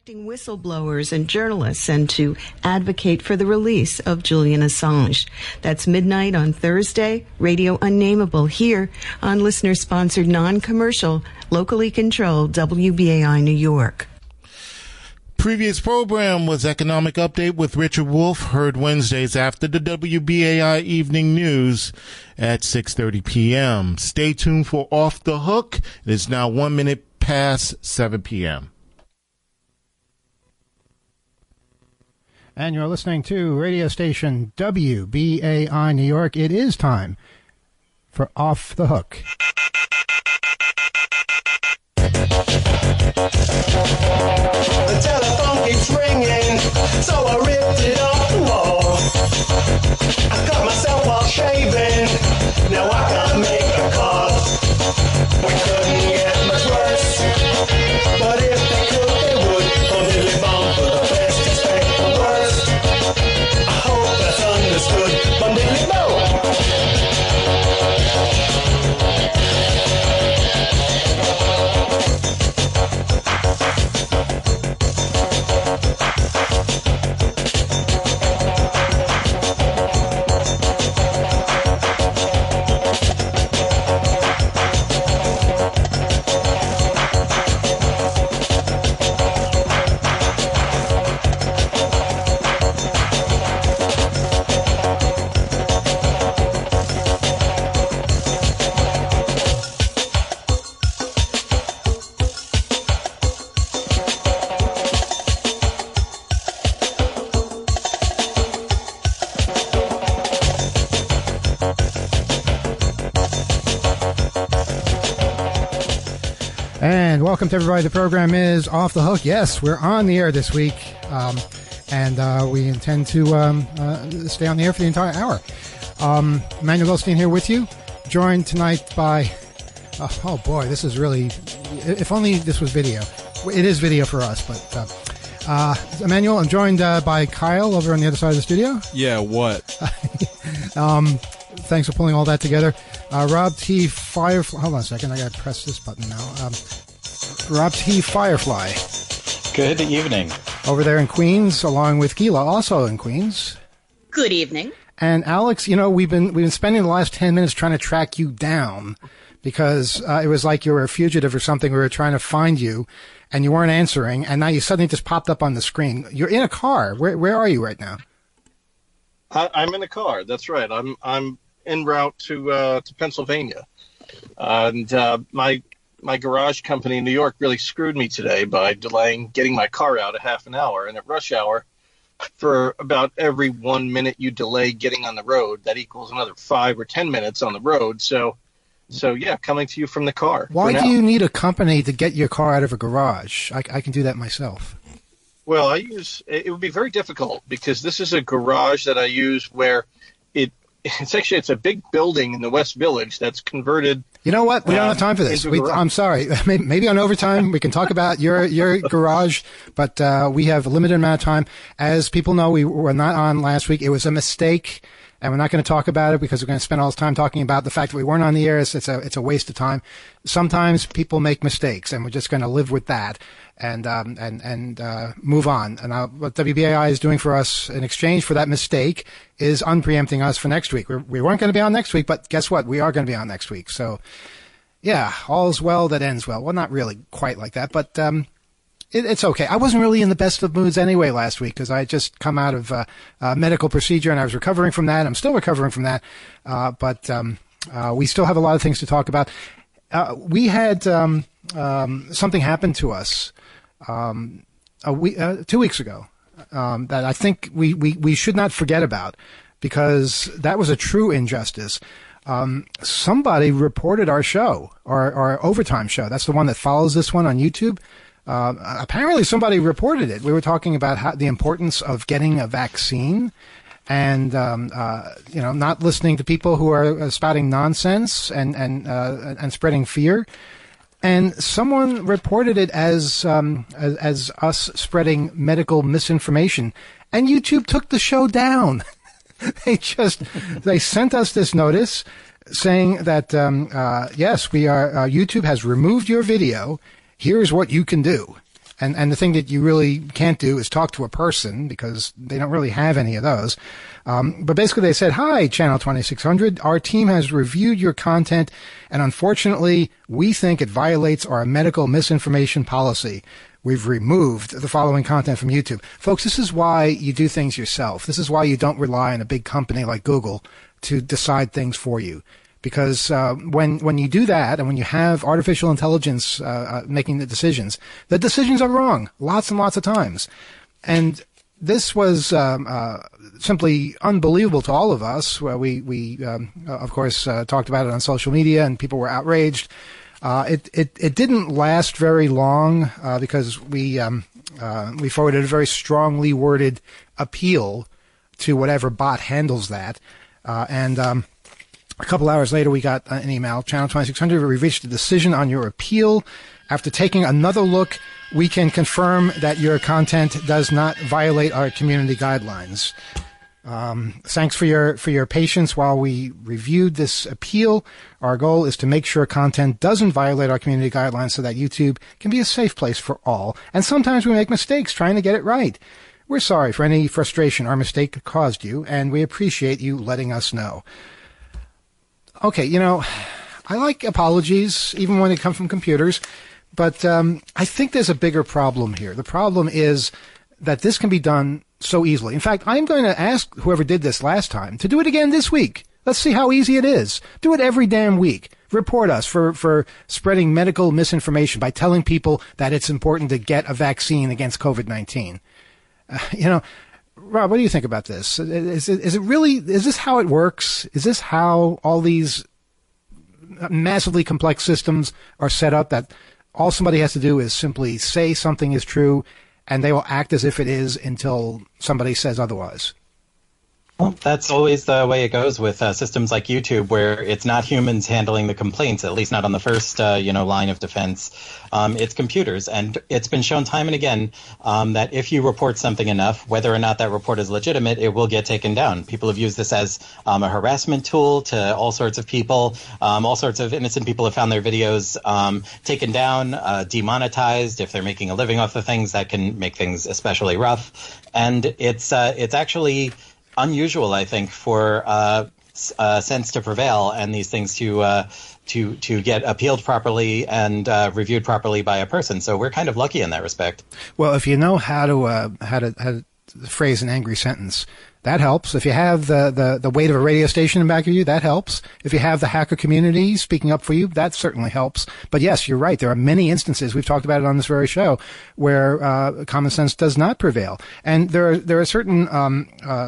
protecting whistleblowers and journalists and to advocate for the release of Julian Assange. That's midnight on Thursday, Radio Unnameable here on listener-sponsored non-commercial, locally controlled WBAI New York. Previous program was Economic Update with Richard Wolff, heard Wednesdays after the WBAI Evening News at 6:30 p.m. Stay tuned for Off the Hook. It is now 1 minute past 7 p.m. And you're listening to radio station WBAI New York. It is time for Off the Hook. The telephone keeps ringing, so I ripped it off the wall. I cut myself while shaving, now I can't make a call. We couldn't get much worse, but if they could, they would. Completely bound for the best, expect the worst. I hope that's understood. Completely bound. And welcome to everybody. The program is Off the Hook. Yes, we're on the air this week, and we intend to stay on the air for the entire hour. Emmanuel Goldstein here with you, joined tonight by, oh boy, this is really, if only this was video. It is video for us, but Emmanuel, I'm joined by Kyle over on the other side of the studio. Yeah, what? Thanks for pulling all that together. Rob T. Firefly. Hold on a second. I got to press this button now. Rob T. Firefly. Good evening. Over there in Queens, along with Gila, also in Queens. Good evening. And Alex, you know, we've been spending the last 10 minutes trying to track you down because it was like you were a fugitive or something. We were trying to find you, and you weren't answering, and now you suddenly just popped up on the screen. You're in a car. Where are you right now? I'm in a car. That's right. I'm en route to Pennsylvania, and my garage company in New York really screwed me today by delaying getting my car out a half an hour. And at rush hour, for about every 1 minute you delay getting on the road, that equals another 5 or 10 minutes on the road. So yeah, coming to you from the car. Why do you need a company to get your car out of a garage? I can do that myself. Well, it would be very difficult because this is a garage that I use where it's a big building in the West Village that's converted. You know what? We don't have time for this. I'm sorry. Maybe on overtime we can talk about your garage, but we have a limited amount of time. As people know, we were not on last week. It was a mistake, and we're not going to talk about it because we're going to spend all this time talking about the fact that we weren't on the air. It's a waste of time. Sometimes people make mistakes, and we're just going to live with that and move on. And what WBAI is doing for us in exchange for that mistake is unpreempting us for next week. We weren't going to be on next week, but guess what? We are going to be on next week. So, yeah, all's well that ends well. Well, not really quite like that, but it's okay. I wasn't really in the best of moods anyway last week because I had just come out of a medical procedure and I was recovering from that. I'm still recovering from that, but we still have a lot of things to talk about. We had something happen to us 2 weeks ago that I think we should not forget about because that was a true injustice. Somebody reported our show, our overtime show. That's the one that follows this one on YouTube. Apparently somebody reported it. We were talking about the importance of getting a vaccine and, not listening to people who are spouting nonsense and spreading fear. And someone reported it as us spreading medical misinformation, and YouTube took the show down. They sent us this notice saying that yes, we are. YouTube has removed your video. Here's what you can do. And the thing that you really can't do is talk to a person because they don't really have any of those. But basically they said, "Hi, Channel 2600. Our team has reviewed your content, and unfortunately, we think it violates our medical misinformation policy. We've removed the following content from YouTube." Folks, this is why you do things yourself. This is why you don't rely on a big company like Google to decide things for you. Because when you do that, and when you have artificial intelligence making the decisions are wrong lots and lots of times. And this was simply unbelievable to all of us. We of course, talked about it on social media, and people were outraged. It didn't last very long because we forwarded a very strongly worded appeal to whatever bot handles that, and a couple hours later, we got an email, Channel 2600, we reached a decision on your appeal. After taking another look, we can confirm that your content does not violate our community guidelines. Thanks for your patience while we reviewed this appeal. Our goal is to make sure content doesn't violate our community guidelines so that YouTube can be a safe place for all. And sometimes we make mistakes trying to get it right. We're sorry for any frustration our mistake caused you, and we appreciate you letting us know. Okay, I like apologies, even when they come from computers, but I think there's a bigger problem here. The problem is that this can be done so easily. In fact, I'm going to ask whoever did this last time to do it again this week. Let's see how easy it is. Do it every damn week. Report us for spreading medical misinformation by telling people that it's important to get a vaccine against COVID-19. Rob, what do you think about this? Is this how it works? Is this how all these massively complex systems are set up, that all somebody has to do is simply say something is true and they will act as if it is until somebody says otherwise? Well, that's always the way it goes with systems like YouTube, where it's not humans handling the complaints, at least not on the first, line of defense. It's computers. And it's been shown time and again that if you report something enough, whether or not that report is legitimate, it will get taken down. People have used this as a harassment tool to all sorts of people. All sorts of innocent people have found their videos taken down, demonetized. If they're making a living off of things, that can make things especially rough. And it's actually unusual, I think, for sense to prevail and these things to get appealed properly and reviewed properly by a person. So we're kind of lucky in that respect. Well, if you know how to phrase an angry sentence, that helps. If you have the weight of a radio station in back of you, that helps. If you have the hacker community speaking up for you, that certainly helps. But yes, you're right. There are many instances, we've talked about it on this very show, where common sense does not prevail. And there are certain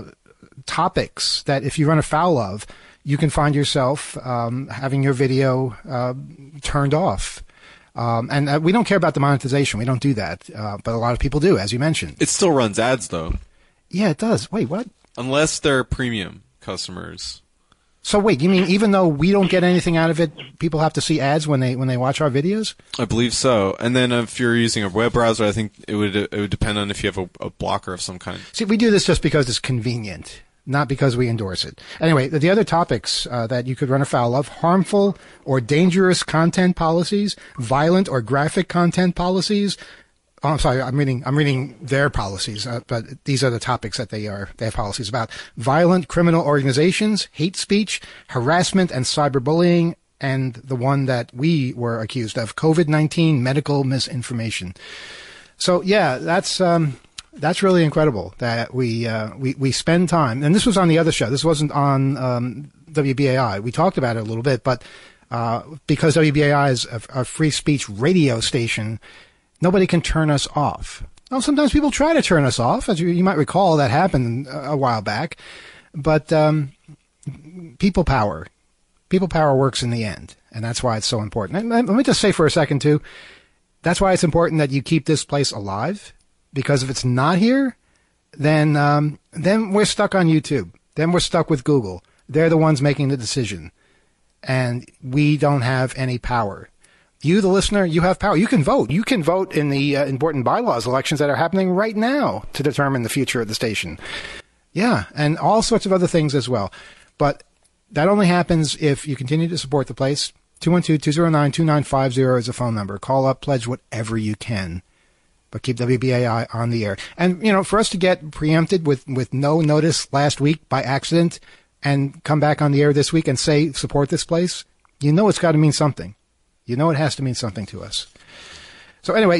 topics that if you run afoul of, you can find yourself having your video turned off. And we don't care about the monetization. We don't do that. But a lot of people do, as you mentioned. It still runs ads, though. Yeah, it does. Wait, what? Unless they're premium customers. So wait, you mean even though we don't get anything out of it, people have to see ads when they watch our videos? I believe so. And then if you're using a web browser, I think it would depend on if you have a blocker of some kind. See, we do this just because it's convenient, not because we endorse it. Anyway, the other topics that you could run afoul of: harmful or dangerous content policies, violent or graphic content policies. Oh, I'm sorry, I'm reading their policies, but these are the topics that they have policies about: violent criminal organizations, hate speech, harassment and cyberbullying, and the one that we were accused of, COVID-19 medical misinformation. So yeah, that's really incredible that we spend time, and this was on the other show. This wasn't on WBAI. We talked about it a little bit, but because WBAI is a free speech radio station, nobody can turn us off. Well, sometimes people try to turn us off, as you might recall. That happened a while back. But people power works in the end, and that's why it's so important. And let me just say for a second too, that's why it's important that you keep this place alive. Because if it's not here, then we're stuck on YouTube. Then we're stuck with Google. They're the ones making the decision, and we don't have any power. You, the listener, you have power. You can vote. You can vote in the important bylaws elections that are happening right now to determine the future of the station. Yeah, and all sorts of other things as well. But that only happens if you continue to support the place. 212-209-2950 is the phone number. Call up, pledge whatever you can. but keep WBAI on the air. And, for us to get preempted with no notice last week by accident and come back on the air this week and say, support this place, it's got to mean something. It has to mean something to us. So anyway,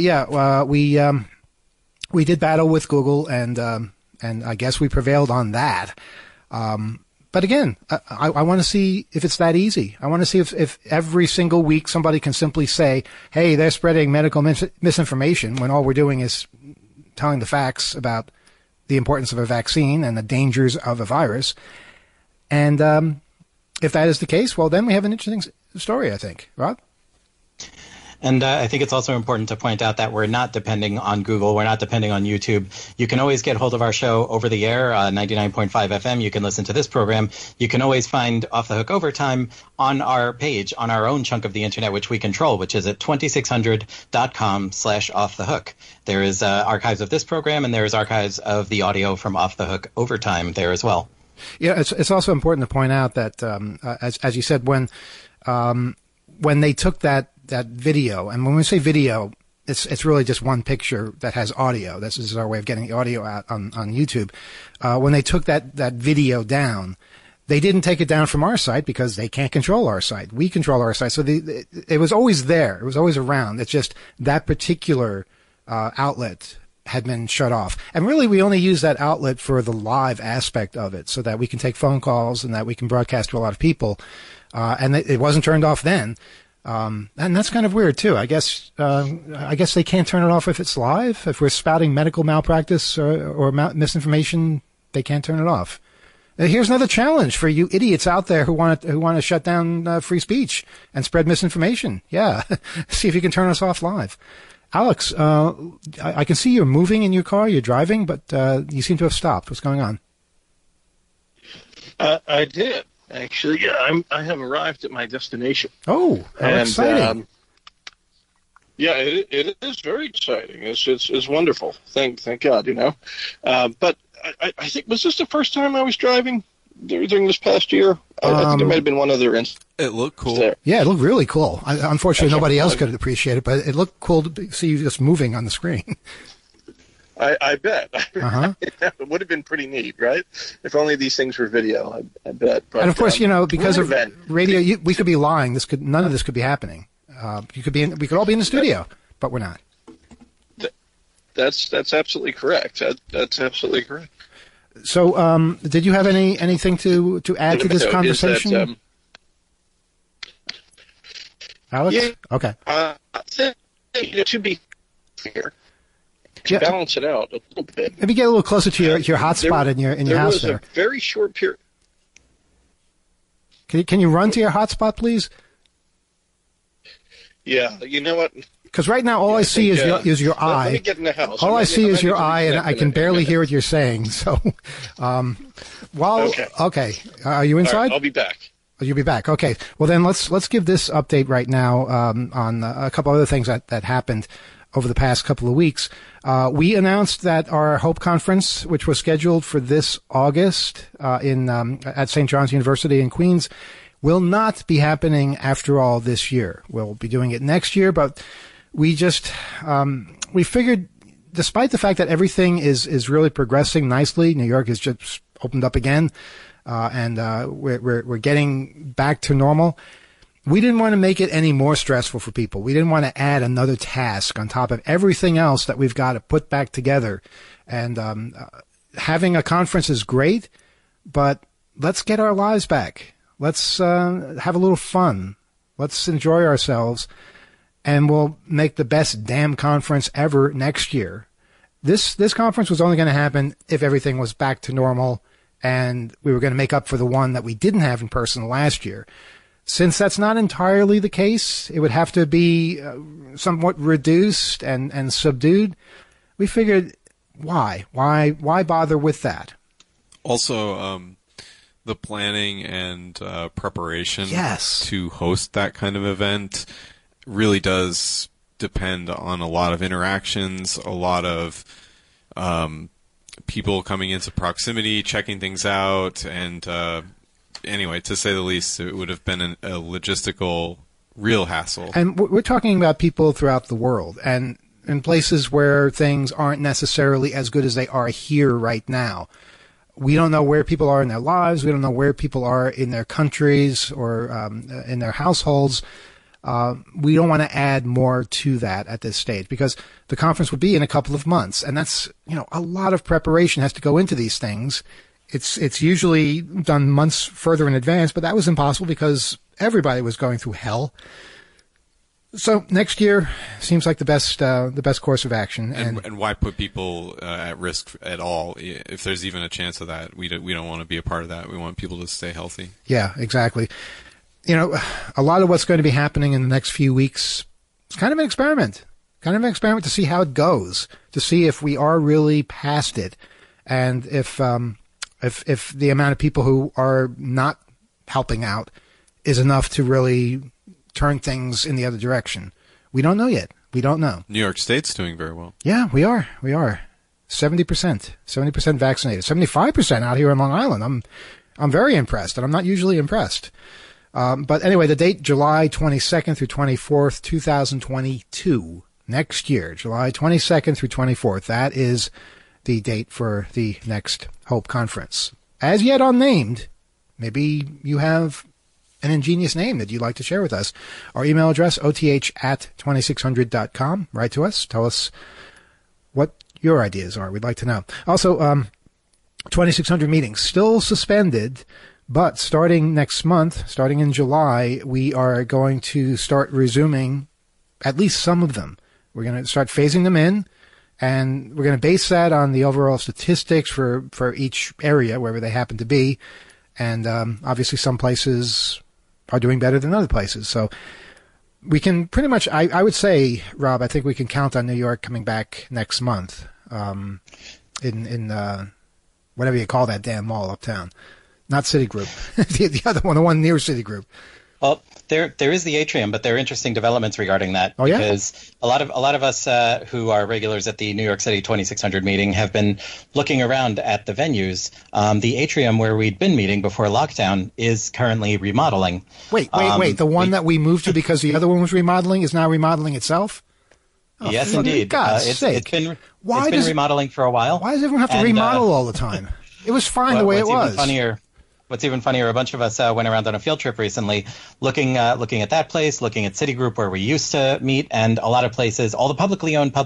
we did battle with Google, and I guess we prevailed on that. But again, I want to see if it's that easy. I want to see if every single week somebody can simply say, hey, they're spreading medical misinformation when all we're doing is telling the facts about the importance of a vaccine and the dangers of a virus. And if that is the case, well, then we have an interesting story, I think. Rob? And I think it's also important to point out that we're not depending on Google. We're not depending on YouTube. You can always get hold of our show over the air, 99.5 FM. You can listen to this program. You can always find Off the Hook Overtime on our page, on our own chunk of the internet, which we control, which is at 2600.com/offthehook. There is archives of this program, and there is archives of the audio from Off the Hook Overtime there as well. Yeah, it's also important to point out that, as you said, when they took that video, and when we say video, it's really just one picture that has audio. This is our way of getting the audio out on YouTube. When they took that video down, they didn't take it down from our site because they can't control our site. We control our site. So it was always there. It was always around. It's just that particular outlet had been shut off. And really, we only use that outlet for the live aspect of it so that we can take phone calls and that we can broadcast to a lot of people. And it wasn't turned off then. And that's kind of weird too. I guess they can't turn it off if it's live. If we're spouting medical malpractice or misinformation, they can't turn it off. Here's another challenge for you idiots out there who want to shut down free speech and spread misinformation. Yeah, see if you can turn us off live. Alex, I can see you're moving in your car. You're driving, but you seem to have stopped. What's going on? I did. Actually, yeah, I have arrived at my destination. Oh, how exciting! It is very exciting. It's wonderful. Thank God, But I think, was this the first time I was driving during this past year? I think there might have been one other instance. It looked cool. There. Yeah, it looked really cool. Unfortunately, nobody else could appreciate it, but it looked cool to see you just moving on the screen. I bet. It would have been pretty neat, right? If only these things were video, I bet. But, and of course, because of radio, we could be lying. None of this could be happening. We could all be in the studio, but we're not. That's absolutely correct. That's absolutely correct. So, did you have anything to add to this conversation, Alex? Yeah. Okay. To be fair. To balance it out a little bit. Maybe get a little closer to your hotspot in your house there. There was a very short period. Can you run to your hotspot, please? Yeah, you know what? Because right now all I see is your eye. Let me get in the house. All I see is your eye, and I can barely hear what you're saying. So, okay. Are you inside? Right, I'll be back. You'll be back. Okay. Well, then let's give this update right now on a couple other things that happened over the past couple of weeks. We announced that our Hope Conference, which was scheduled for this August at St. John's University in Queens, will not be happening after all this year. We'll be doing it next year, but we just we figured, despite the fact that everything is really progressing nicely, New York has just opened up again, and we're getting back to normal. We didn't want to make it any more stressful for people. We didn't want to add another task on top of everything else that we've got to put back together. And having a conference is great, but let's get our lives back. Let's have a little fun. Let's enjoy ourselves, and we'll make the best damn conference ever next year. This conference was only going to happen if everything was back to normal, and we were going to make up for the one that we didn't have in person last year. Since that's not entirely the case, it would have to be somewhat reduced and subdued. We figured, why bother with that? Also, the planning and preparation Yes. to host that kind of event really does depend on a lot of interactions, a lot of people coming into proximity, checking things out, and anyway, to say the least, it would have been a logistical real hassle. And we're talking about people throughout the world, and in places where things aren't necessarily as good as they are here right now. We don't know where people are in their lives. We don't know where people are in their countries or in their households. We don't want to add more to that at this stage because the conference will be in a couple of months. And that's, a lot of preparation has to go into these things. It's usually done months further in advance, but that was impossible because everybody was going through hell. So next year seems like the best course of action. And why put people at risk at all if there's even a chance of that? We don't want to be a part of that. We want people to stay healthy. Yeah, exactly. A lot of what's going to be happening in the next few weeks is kind of an experiment to see how it goes, to see if we are really past it, and if the amount of people who are not helping out is enough to really turn things in the other direction. We don't know yet. We don't know. New York State's doing very well. Yeah, we are. 70% vaccinated, 75% out here in Long Island. I'm very impressed, and I'm not usually impressed. But anyway, the date, July 22nd through 24th, 2022, next year, July 22nd through 24th. That is the date for the next HOPE conference. As yet unnamed, maybe you have an ingenious name that you'd like to share with us. Our email address, oth@2600.com. Write to us. Tell us what your ideas are. We'd like to know. Also, 2600 meetings still suspended, but starting next month, starting in July, we are going to start resuming at least some of them. We're going to start phasing them in, and we're going to base that on the overall statistics for each area, wherever they happen to be. And obviously some places are doing better than other places. So we can pretty much, I would say, Rob, I think we can count on New York coming back next month in whatever you call that damn mall uptown. Not Citigroup. the other one, the one near Citigroup. Well, there is the atrium, but there are interesting developments regarding that. Oh, yeah? Because a lot of us who are regulars at the New York City 2600 meeting have been looking around at the venues. The atrium where we'd been meeting before lockdown is currently remodeling. Wait. The one that we moved to because the other one was remodeling is now remodeling itself? Oh, yes, indeed. God's sake. It's been remodeling for a while. Why does everyone have to remodel all the time? It was fine the way it was. What's even funnier, a bunch of us went around on a field trip recently looking at that place, looking at Citigroup where we used to meet, and a lot of places, all the privately owned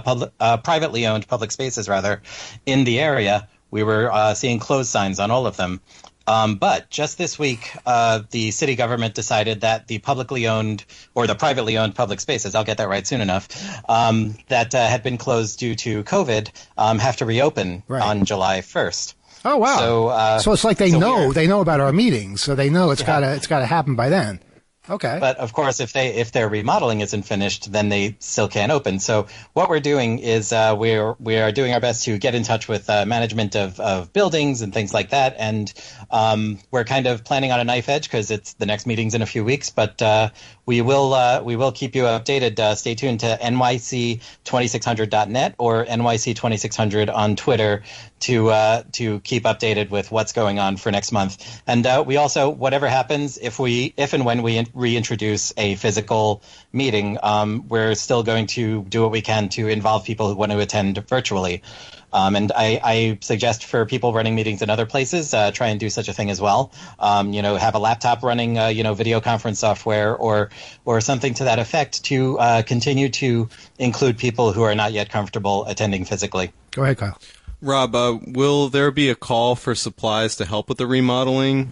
public spaces rather, in the area. We were seeing closed signs on all of them. But just this week, the city government decided that the privately owned public spaces, I'll get that right soon enough, that had been closed due to COVID, have to reopen on July 1st. Oh wow! So it's like they know about our meetings, so they know it's gotta happen by then. Okay. But of course, if their remodeling isn't finished, then they still can't open. So what we're doing is we are doing our best to get in touch with management of buildings and things like that, and we're kind of planning on a knife edge because it's the next meeting's in a few weeks. But we will keep you updated. Stay tuned to nyc2600.net or nyc2600 on Twitter to keep updated with what's going on for next month. And we also, whatever happens, if and when we reintroduce a physical meeting, we're still going to do what we can to involve people who want to attend virtually. And I suggest for people running meetings in other places, try and do such a thing as well. Have a laptop running, video conference software or something to that effect to continue to include people who are not yet comfortable attending physically. Go ahead, Kyle. Rob, will there be a call for supplies to help with the remodeling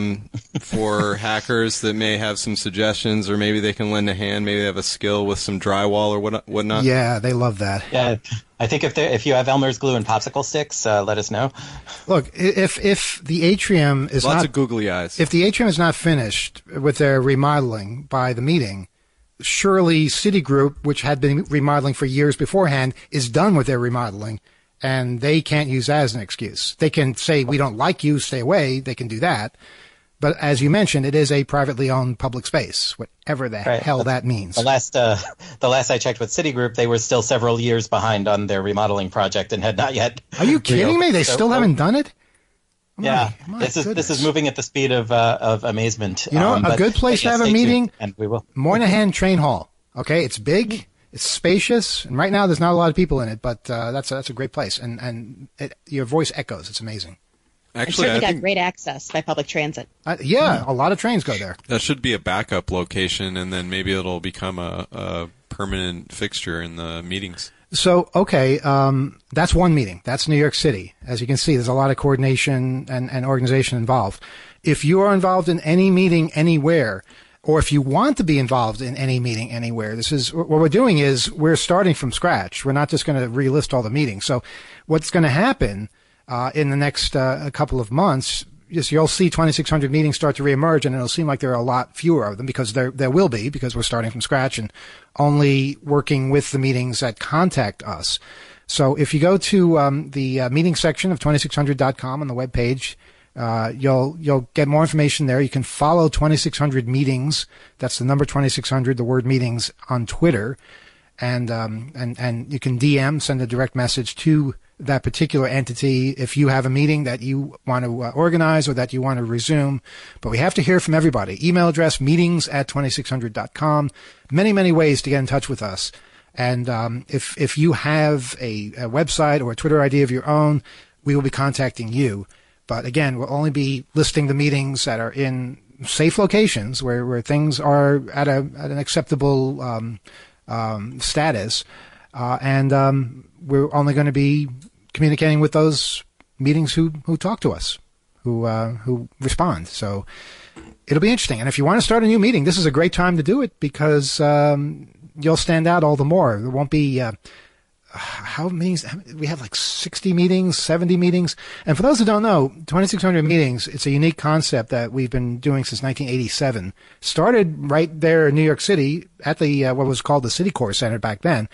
for hackers that may have some suggestions, or maybe they can lend a hand, maybe they have a skill with some drywall or whatnot? Yeah, they love that. Yeah, I think if you have Elmer's glue and popsicle sticks, let us know. Look, if the atrium is lots of googly eyes. If the atrium is not finished with their remodeling by the meeting, surely Citigroup, which had been remodeling for years beforehand, is done with their remodeling. And they can't use that as an excuse. They can say, we don't like you, stay away. They can do that. But as you mentioned, it is a privately owned public space, whatever the hell that means. The last I checked with Citigroup, they were still several years behind on their remodeling project and had not yet. Are you kidding me? They still haven't done it? This is moving at the speed of amazement. A good place to have a meeting, and we will. Moynihan Train Hall. Okay, it's big. It's spacious, and right now there's not a lot of people in it, but that's a great place, and your voice echoes. It's amazing. Actually, I think great access by public transit. A lot of trains go there. That should be a backup location, and then maybe it'll become a permanent fixture in the meetings. So, okay, that's one meeting. That's New York City. As you can see, there's a lot of coordination and organization involved. If you are involved in any meeting anywhere, or if you want to be involved in any meeting anywhere, what we're doing is we're starting from scratch. We're not just going to relist all the meetings. So what's going to happen in the next couple of months is you'll see 2600 meetings start to reemerge, and it'll seem like there are a lot fewer of them because there will be, because we're starting from scratch and only working with the meetings that contact us. So if you go to the meeting section of 2600.com on the webpage, you'll get more information there. You can follow 2600 meetings. That's the number 2600, the word meetings, on Twitter, and you can send a direct message to that particular entity if you have a meeting that you want to organize or that you want to resume. But we have to hear from everybody. Email address meetings@2600.com. Many, many ways to get in touch with us. And if you have a website or a Twitter ID of your own, we will be contacting you. But again, we'll only be listing the meetings that are in safe locations where things are at an acceptable status. And we're only going to be communicating with those meetings who talk to us, who respond. So it'll be interesting. And if you want to start a new meeting, this is a great time to do it because you'll stand out all the more. There won't be how many? We have like 60 meetings, 70 meetings. And for those who don't know, 2600 meetings, it's a unique concept that we've been doing since 1987. Started right there in New York City at the what was called the Citicorp Center back then.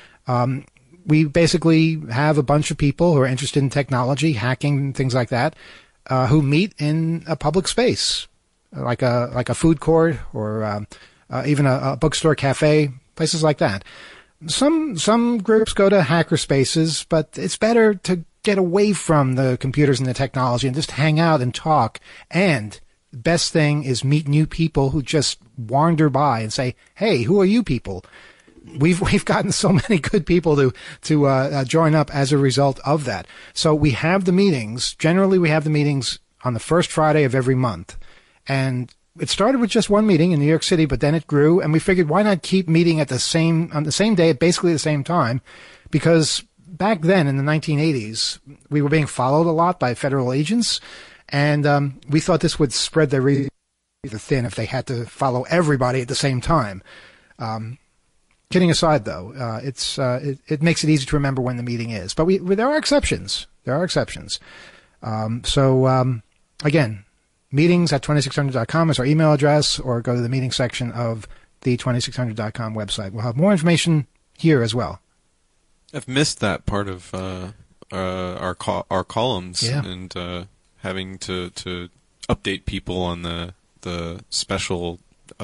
We basically have a bunch of people who are interested in technology, hacking, things like that, who meet in a public space, like a food court or even a bookstore, cafe, places like that. Some groups go to hacker spaces, but it's better to get away from the computers and the technology and just hang out and talk. And the best thing is meet new people who just wander by and say, "Hey, who are you people?" We've gotten so many good people to join up as a result of that. So we have the meetings. Generally, we have the meetings on the first Friday of every month, and it started with just one meeting in New York City, but then it grew, and we figured why not keep meeting on the same day at basically the same time, because back then in the 1980s we were being followed a lot by federal agents, and we thought this would spread their rather thin if they had to follow everybody at the same time. Kidding aside, though, it makes it easy to remember when the meeting is. But there are exceptions. Again, meetings@2600.com is our email address, or go to the meeting section of the 2600.com website. We'll have more information here as well. I've missed that part of our columns, yeah. And having to update people on the special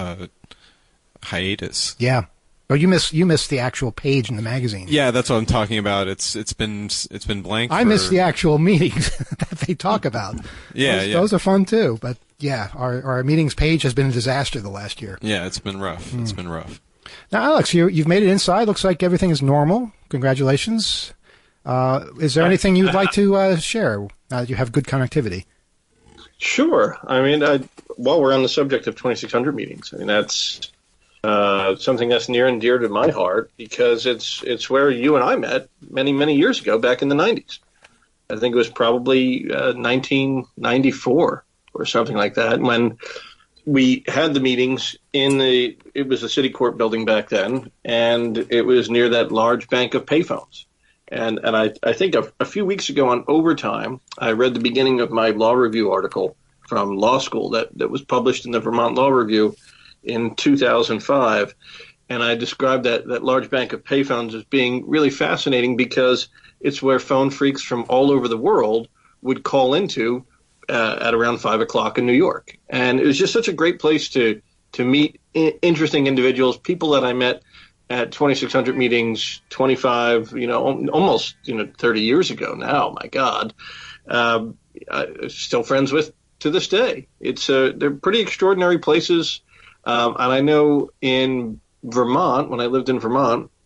hiatus. Yeah. Oh, you missed the actual page in the magazine. Yeah, that's what I'm talking about. It's been blank. I missed the actual meetings that they talk about. Those are fun too. But yeah, our meetings page has been a disaster the last year. Yeah, it's been rough. It's been rough. Now, Alex, you've made it inside. Looks like everything is normal. Congratulations. Is there anything you'd like to share now that you have good connectivity? Sure. I mean, while we're on the subject of 2600 meetings, I mean that's something that's near and dear to my heart because it's where you and I met many, many years ago, back in the 90s. I think it was probably 1994 or something like that, when we had the meetings it was the Citicorp building back then, and it was near that large bank of payphones. And I think a few weeks ago on Overtime, I read the beginning of my law review article from law school that was published in the Vermont Law Review in 2005, and I described that large bank of payphones as being really fascinating because it's where phone freaks from all over the world would call into at around 5 o'clock in New York. And it was just such a great place to meet interesting individuals, people that I met at 2600 meetings 25, almost 30 years ago now. My God, I'm still friends with to this day. They're pretty extraordinary places. And I know in Vermont, when I lived in Vermont,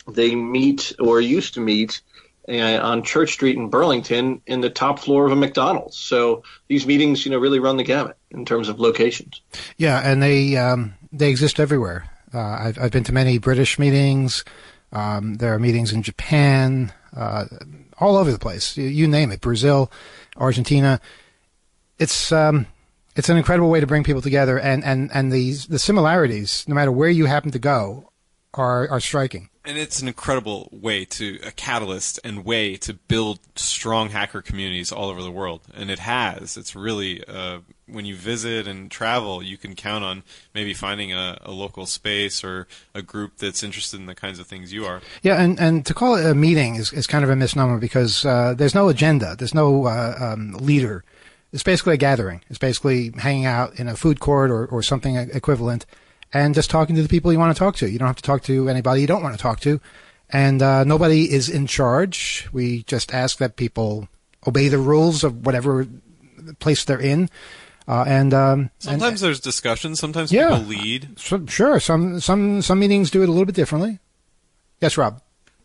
they meet or used to meet on Church Street in Burlington in the top floor of a McDonald's. So these meetings, really run the gamut in terms of locations. Yeah, and they exist everywhere. I've been to many British meetings. There are meetings in Japan, all over the place. You name it, Brazil, Argentina. It's an incredible way to bring people together, and the similarities, no matter where you happen to go, are striking. And it's an incredible a catalyst and way to build strong hacker communities all over the world. And it has. It's really, when you visit and travel, you can count on maybe finding a local space or a group that's interested in the kinds of things you are. Yeah, and to call it a meeting is kind of a misnomer because there's no agenda. There's no leader. It's basically a gathering. It's basically hanging out in a food court or something equivalent and just talking to the people you want to talk to. You don't have to talk to anybody you don't want to talk to. And nobody is in charge. We just ask that people obey the rules of whatever place they're in. Sometimes there's discussion. Sometimes people lead. Sure. Some meetings do it a little bit differently. Yes, Rob.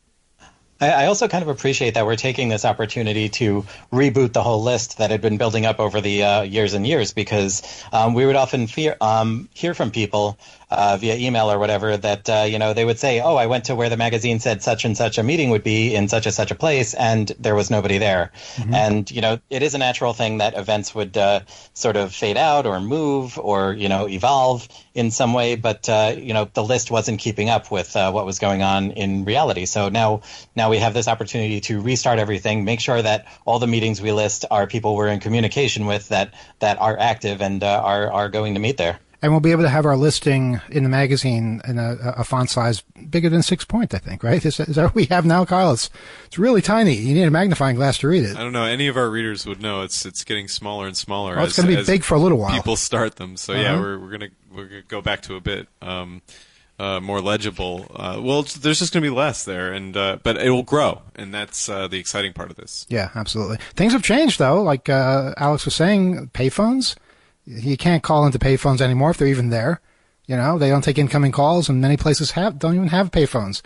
I also kind of appreciate that we're taking this opportunity to reboot the whole list that had been building up over the years and years, because we would often hear from people via email or whatever that, they would say, oh, I went to where the magazine said such and such a meeting would be in such a place, and there was nobody there. Mm-hmm. And, it is a natural thing that events would sort of fade out or move or, evolve in some way. But, the list wasn't keeping up with what was going on in reality. So now we have this opportunity to restart everything, make sure that all the meetings we list are people we're in communication with that are active and are going to meet there. And we'll be able to have our listing in the magazine in a font size bigger than 6 point, I think, right? Is that what we have now, Kyle? It's really tiny. You need a magnifying glass to read it. I don't know. Any of our readers would know it's getting smaller and smaller. Well, it's going to be big for a little while. People start them. So yeah, we're gonna go back to a bit more legible. There's just going to be less there, and but it will grow, and that's the exciting part of this. Yeah, absolutely. Things have changed, though. Like Alex was saying, payphones. You can't call into payphones anymore if they're even there. They don't take incoming calls, and many places don't even have payphones.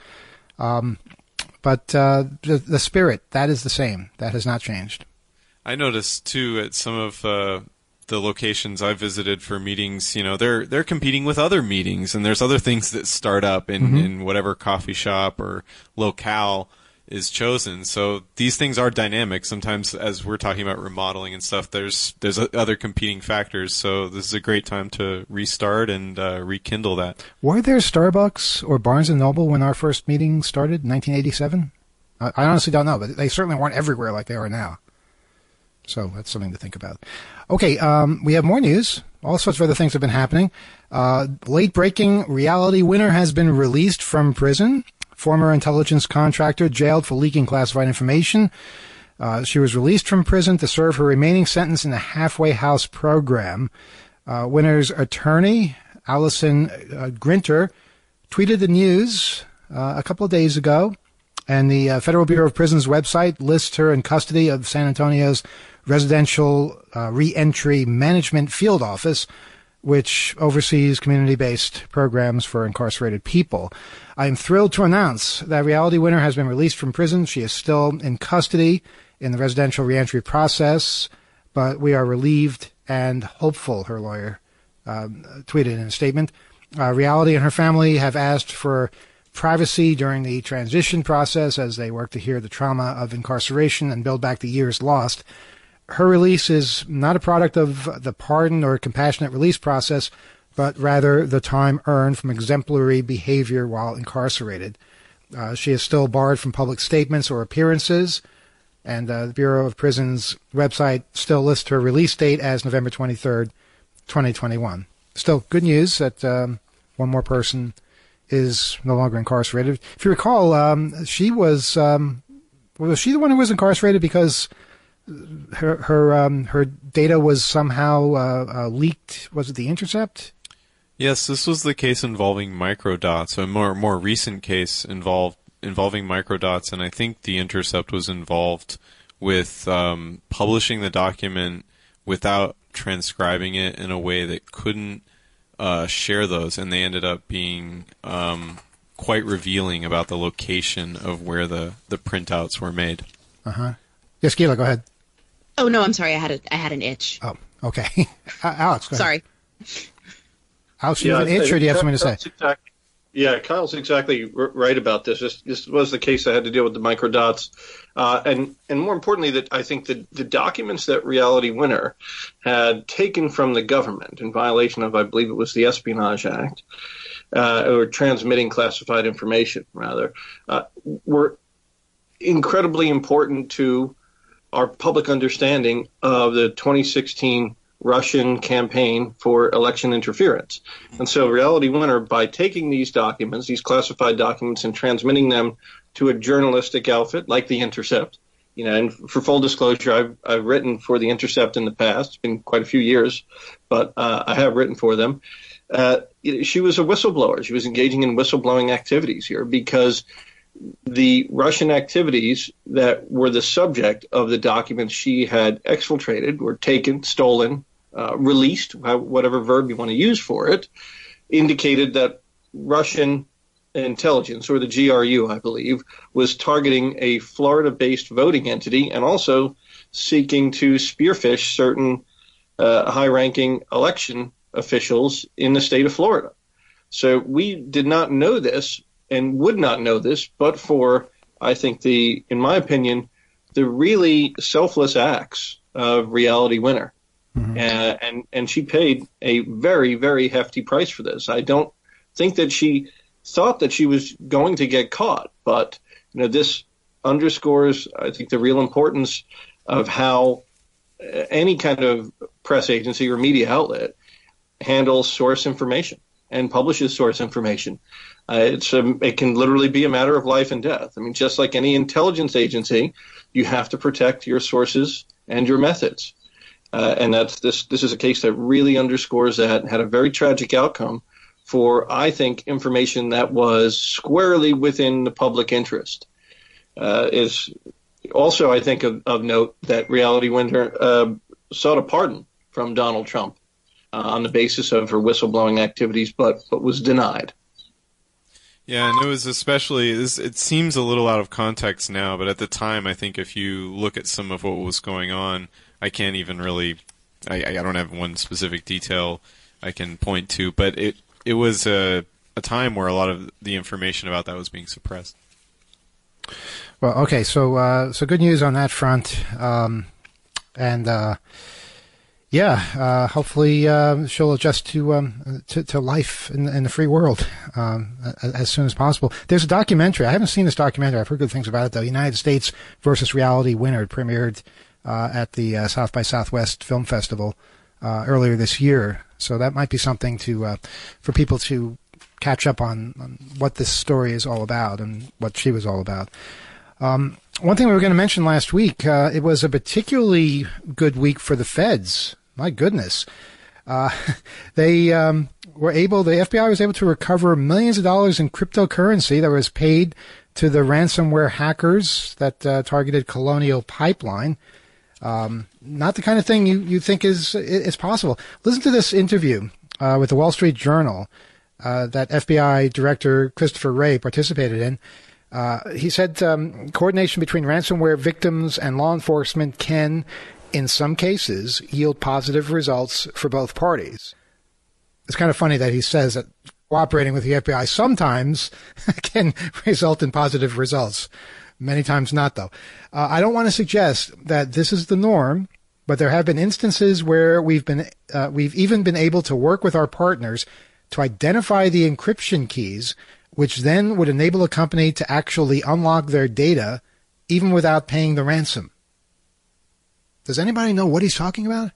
But the spirit, that is the same. That has not changed. I noticed too at some of the locations I visited for meetings, they're competing with other meetings, and there's other things that start up in whatever coffee shop or locale is chosen. So these things are dynamic. Sometimes, as we're talking about remodeling and stuff, there's other competing factors. So this is a great time to restart and rekindle that. Were there Starbucks or Barnes & Noble when our first meeting started in 1987? I honestly don't know, but they certainly weren't everywhere like they are now. So that's something to think about. Okay, we have more news. All sorts of other things have been happening. Late-breaking Reality Winner has been released from prison. Former intelligence contractor jailed for leaking classified information. She was released from prison to serve her remaining sentence in the halfway house program. Winner's attorney, Allison Grinter, tweeted the news a couple of days ago, and the Federal Bureau of Prisons website lists her in custody of San Antonio's Residential Reentry Management Field Office, which oversees community-based programs for incarcerated people. I am thrilled to announce that Reality Winner has been released from prison. She is still in custody in the residential reentry process, but we are relieved and hopeful, her lawyer tweeted in a statement. Reality and her family have asked for privacy during the transition process as they work to heal the trauma of incarceration and build back the years lost. Her release is not a product of the pardon or compassionate release process, but rather the time earned from exemplary behavior while incarcerated. She is still barred from public statements or appearances, and the Bureau of Prisons website still lists her release date as November 23rd, 2021. Still good news that one more person is no longer incarcerated. If you recall, she was she the one who was incarcerated because her data was somehow leaked? Was it The Intercept? Yes, this was the case involving microdots. A more recent case involving microdots, and I think The Intercept was involved with publishing the document without transcribing it in a way that couldn't share those, and they ended up being quite revealing about the location of where the printouts were made. Yes, Gila, go ahead. Oh no, I'm sorry. I had an itch. Oh, okay. Alex, go ahead. Sorry. Alex, you have an itch, or do you have something to say? Yeah, Kyle's exactly right about this. This was the case I had to deal with the microdots. And more importantly, that I think that the documents that Reality Winner had taken from the government in violation of, I believe it was the Espionage Act, or transmitting classified information, rather, were incredibly important to our public understanding of the 2016 Russian campaign for election interference. And so Reality Winner, by taking these documents, these classified documents, and transmitting them to a journalistic outfit like The Intercept, and for full disclosure, I've written for The Intercept in the past. It's been quite a few years, but I have written for them. She was a whistleblower. She was engaging in whistleblowing activities here because the Russian activities that were the subject of the documents she had exfiltrated, were taken, stolen, released, whatever verb you want to use for it, indicated that Russian intelligence, or the GRU, I believe, was targeting a Florida-based voting entity and also seeking to spearfish certain high-ranking election officials in the state of Florida. So we did not know this and would not know this, but for, I think, in my opinion, the really selfless acts of Reality Winner. Mm-hmm. And she paid a very, very hefty price for this. I don't think that she thought that she was going to get caught, but this underscores, I think, the real importance of how any kind of press agency or media outlet handles source information and publishes source information. It can literally be a matter of life and death. I mean, just like any intelligence agency, you have to protect your sources and your methods. And this is a case that really underscores that, and had a very tragic outcome for, I think, information that was squarely within the public interest. Is also, I think, of note that Reality Winner sought a pardon from Donald Trump on the basis of her whistleblowing activities, but was denied. Yeah, and it was especially, it seems a little out of context now, but at the time, I think if you look at some of what was going on, I can't even really, I don't have one specific detail I can point to, but it was a time where a lot of the information about that was being suppressed. Well, okay, so good news on that front, hopefully she'll adjust to life in the free world as soon as possible. There's a documentary. I haven't seen this documentary. I've heard good things about it, though. United States versus Reality Winner. It premiered at the South by Southwest Film Festival earlier this year. So that might be something for people to catch up on what this story is all about and what she was all about. One thing we were going to mention last week, it was a particularly good week for the feds. My goodness. The FBI was able to recover millions of dollars in cryptocurrency that was paid to the ransomware hackers that targeted Colonial Pipeline. Not the kind of thing you think is possible. Listen to this interview with the Wall Street Journal that FBI Director Christopher Wray participated in. He said coordination between ransomware victims and law enforcement can, in some cases, yield positive results for both parties. It's kind of funny that he says that cooperating with the FBI sometimes can result in positive results. Many times not, though. I don't want to suggest that this is the norm, but there have been instances where we've even been able to work with our partners to identify the encryption keys, which then would enable a company to actually unlock their data even without paying the ransom. Does anybody know what he's talking about?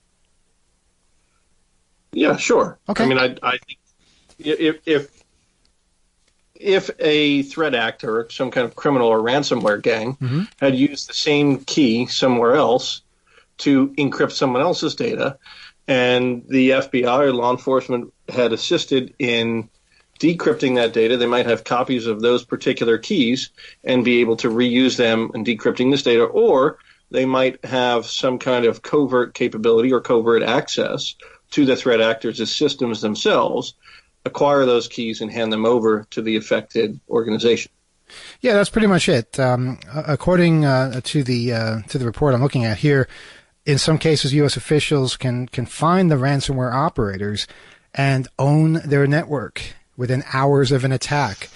Yeah, sure. Okay. I mean, I think if a threat actor, some kind of criminal or ransomware gang, had used the same key somewhere else to encrypt someone else's data, and the FBI or law enforcement had assisted in decrypting that data, they might have copies of those particular keys and be able to reuse them in decrypting this data, or they might have some kind of covert capability or covert access to the threat actors' systems themselves acquire those keys and hand them over to the affected organization. Yeah, that's pretty much it. According to the report I'm looking at here, in some cases, U.S. officials can find the ransomware operators and own their network within hours of an attack.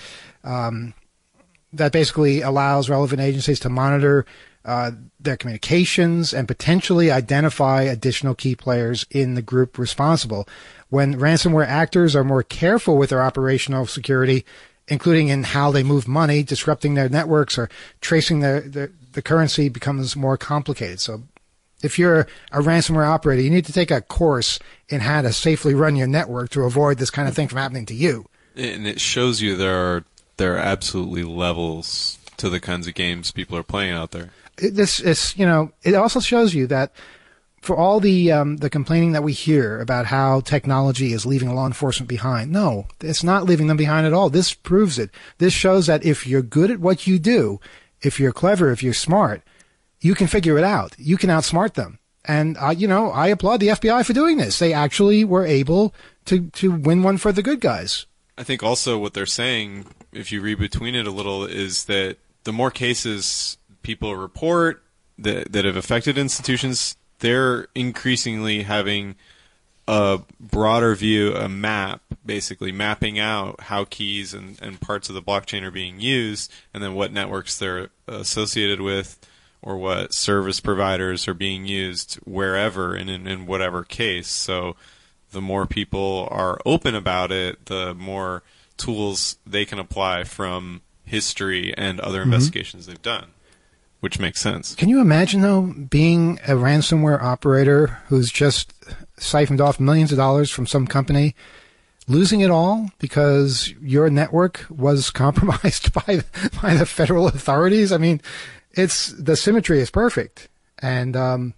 That basically allows relevant agencies to monitor their communications and potentially identify additional key players in the group responsible. When ransomware actors are more careful with their operational security, including in how they move money, disrupting their networks, or tracing the currency, becomes more complicated. So if you're a ransomware operator, you need to take a course in how to safely run your network to avoid this kind of thing from happening to you. And it shows you there are absolutely levels to the kinds of games people are playing out there. It also shows you that for all the complaining that we hear about how technology is leaving law enforcement behind, no, it's not leaving them behind at all. This proves it. This shows that if you're good at what you do, if you're clever, if you're smart, you can figure it out. You can outsmart them. And, I applaud the FBI for doing this. They actually were able to win one for the good guys. I think also what they're saying, if you read between it a little, is that the more cases people report that have affected institutions, they're increasingly having a broader view, a map, basically mapping out how keys and parts of the blockchain are being used, and then what networks they're associated with, or what service providers are being used wherever and in whatever case. So the more people are open about it, the more tools they can apply from history and other investigations they've done, which makes sense. Can you imagine, though, being a ransomware operator who's just siphoned off millions of dollars from some company, losing it all because your network was compromised by the federal authorities? I mean, the symmetry is perfect. And, I'm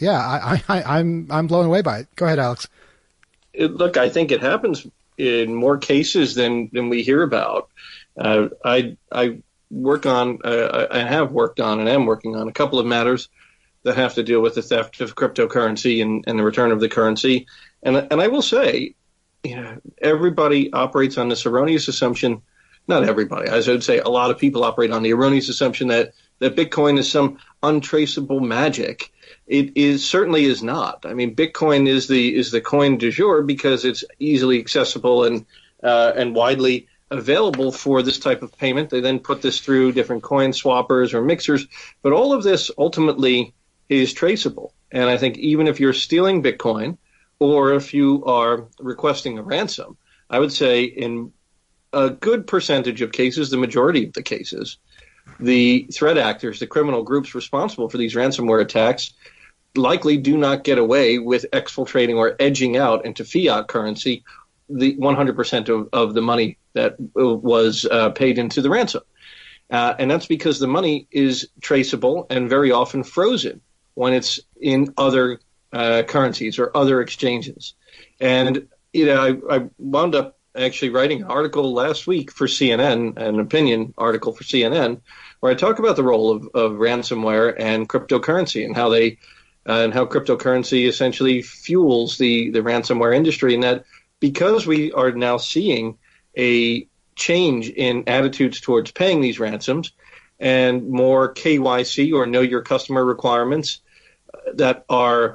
blown away by it. Go ahead, Alex. Look, I think it happens in more cases than we hear about. I work on, I have worked on and am working on a couple of matters that have to deal with the theft of cryptocurrency and the return of the currency. And I will say, everybody operates on this erroneous assumption. Not everybody. As I would say, a lot of people operate on the erroneous assumption that Bitcoin is some untraceable magic. It certainly is not. I mean, Bitcoin is the coin du jour because it's easily accessible and widely available for this type of payment. They then put this through different coin swappers or mixers, but all of this ultimately is traceable. And I think even if you're stealing Bitcoin or if you are requesting a ransom, I would say in a good percentage of cases, the majority of the cases, the threat actors, the criminal groups responsible for these ransomware attacks, likely do not get away with exfiltrating or edging out into fiat currency the 100% of the money that was paid into the ransom. And that's because the money is traceable and very often frozen when it's in other currencies or other exchanges. And, I wound up actually writing an article last week for CNN, an opinion article for CNN, where I talk about the role of ransomware and cryptocurrency and how cryptocurrency essentially fuels the ransomware industry, and that because we are now seeing a change in attitudes towards paying these ransoms and more KYC or know your customer requirements that are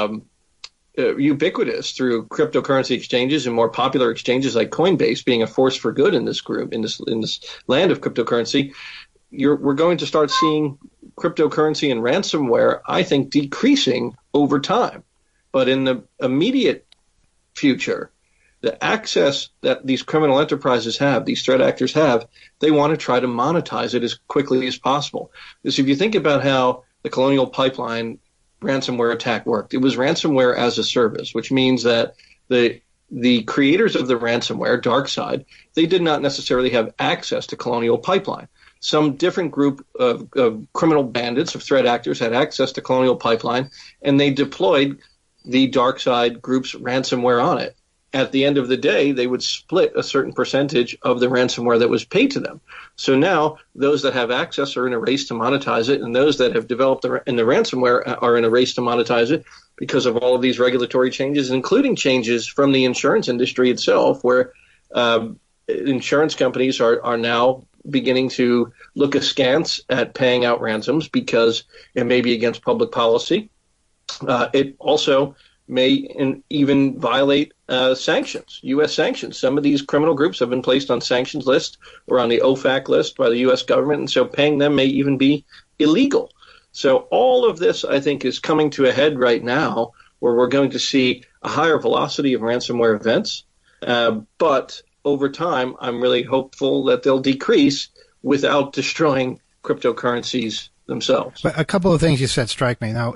ubiquitous through cryptocurrency exchanges and more popular exchanges like Coinbase being a force for good in this group, in this land of cryptocurrency, we're going to start seeing cryptocurrency and ransomware, I think, decreasing over time. But in the immediate future, the access that these criminal enterprises have, these threat actors have, they want to try to monetize it as quickly as possible. Because if you think about how the Colonial Pipeline ransomware attack worked, it was ransomware as a service, which means that the creators of the ransomware, DarkSide, they did not necessarily have access to Colonial Pipeline. Some different group of criminal bandits, of threat actors, had access to Colonial Pipeline, and they deployed the DarkSide group's ransomware on it. At the end of the day, they would split a certain percentage of the ransomware that was paid to them. So now those that have access are in a race to monetize it, and those that have developed in the ransomware are in a race to monetize it because of all of these regulatory changes, including changes from the insurance industry itself, where Insurance companies are now beginning to look askance at paying out ransoms because it may be against public policy. It also may even violate sanctions, U.S. sanctions. Some of these criminal groups have been placed on sanctions list or on the OFAC list by the U.S. government, and so paying them may even be illegal. So all of this, I think, is coming to a head right now, where we're going to see a higher velocity of ransomware events. But over time, I'm really hopeful that they'll decrease without destroying cryptocurrencies themselves. But a couple of things you said strike me. Now,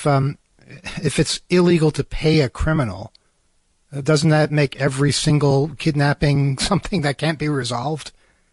if it's illegal to pay a criminal, doesn't that make every single kidnapping something that can't be resolved?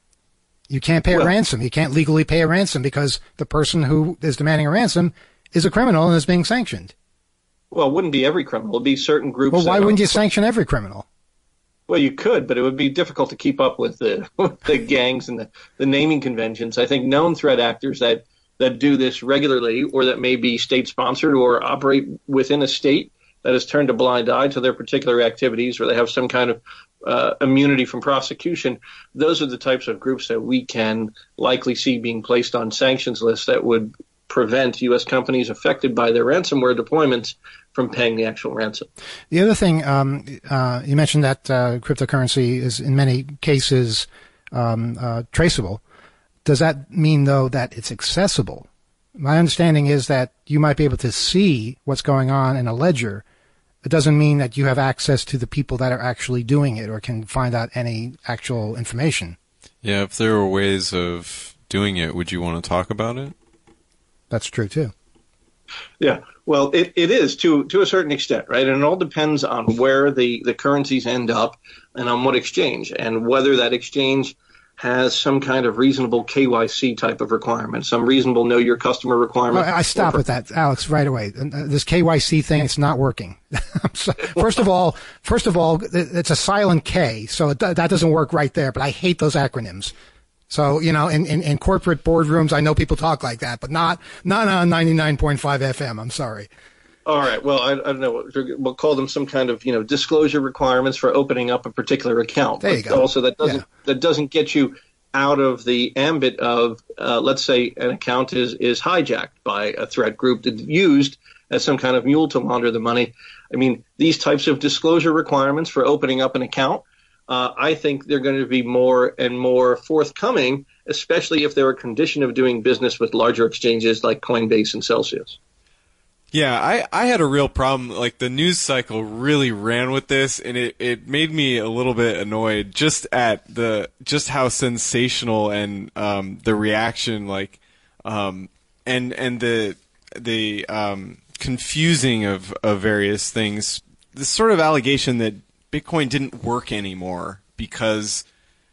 You can't pay a ransom. You can't legally pay a ransom because the person who is demanding a ransom is a criminal and is being sanctioned. Well, it wouldn't be every criminal. It would be certain groups. Well, why wouldn't you sanction every criminal? Well, you could, but it would be difficult to keep up with the gangs and the naming conventions. I think known threat actors that do this regularly, or that may be state-sponsored or operate within a state that has turned a blind eye to their particular activities, or they have some kind of immunity from prosecution, those are the types of groups that we can likely see being placed on sanctions lists that would prevent U.S. companies affected by their ransomware deployments from paying the actual ransom. The other thing, you mentioned that cryptocurrency is in many cases traceable. Does that mean, though, that it's accessible? My understanding is that you might be able to see what's going on in a ledger. It doesn't mean that you have access to the people that are actually doing it or can find out any actual information. Yeah, if there were ways of doing it, would you want to talk about it? That's true, too. Yeah, well, it is to a certain extent, right? And it all depends on where the currencies end up and on what exchange, and whether that exchange has some kind of reasonable KYC type of requirement, some reasonable know your customer requirement. Well, I stop with that, Alex, right away. This KYC thing, it's not working. First of all, it's a silent K, so that doesn't work right there, but I hate those acronyms. So, in corporate boardrooms, I know people talk like that, but not on 99.5 FM. I'm sorry. All right. Well, I don't know. We'll call them some kind of, disclosure requirements for opening up a particular account. There you go. Also, that doesn't get you out of the ambit of, let's say, an account is hijacked by a threat group that's used as some kind of mule to launder the money. I mean, these types of disclosure requirements for opening up an account, I think they're going to be more and more forthcoming, especially if they're a condition of doing business with larger exchanges like Coinbase and Celsius. Yeah, I had a real problem. Like, the news cycle really ran with this, and it made me a little bit annoyed just at how sensational and the reaction, like, and the confusing of various things. This sort of allegation that Bitcoin didn't work anymore because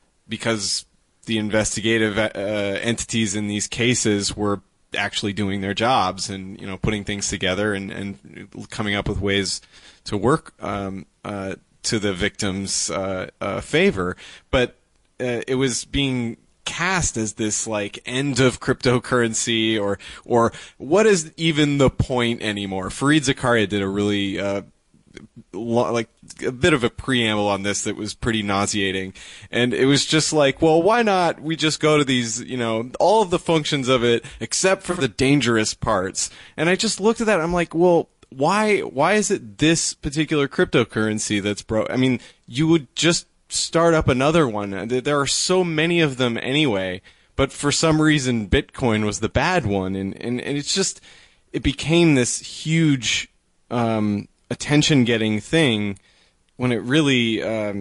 the investigative entities in these cases were actually doing their jobs and putting things together and coming up with ways to work to the victim's favor, but it was being cast as this like end of cryptocurrency or what is even the point anymore. Fareed Zakaria did a really like a bit of a preamble on this that was pretty nauseating, and it was just like, well, why not we just go to these, all of the functions of it except for the dangerous parts. And I just looked at that and I'm like, well, why is it this particular cryptocurrency that's broke? I mean, you would just start up another one. There are so many of them anyway, but for some reason Bitcoin was the bad one, and it's just, it became this huge attention-getting thing when it really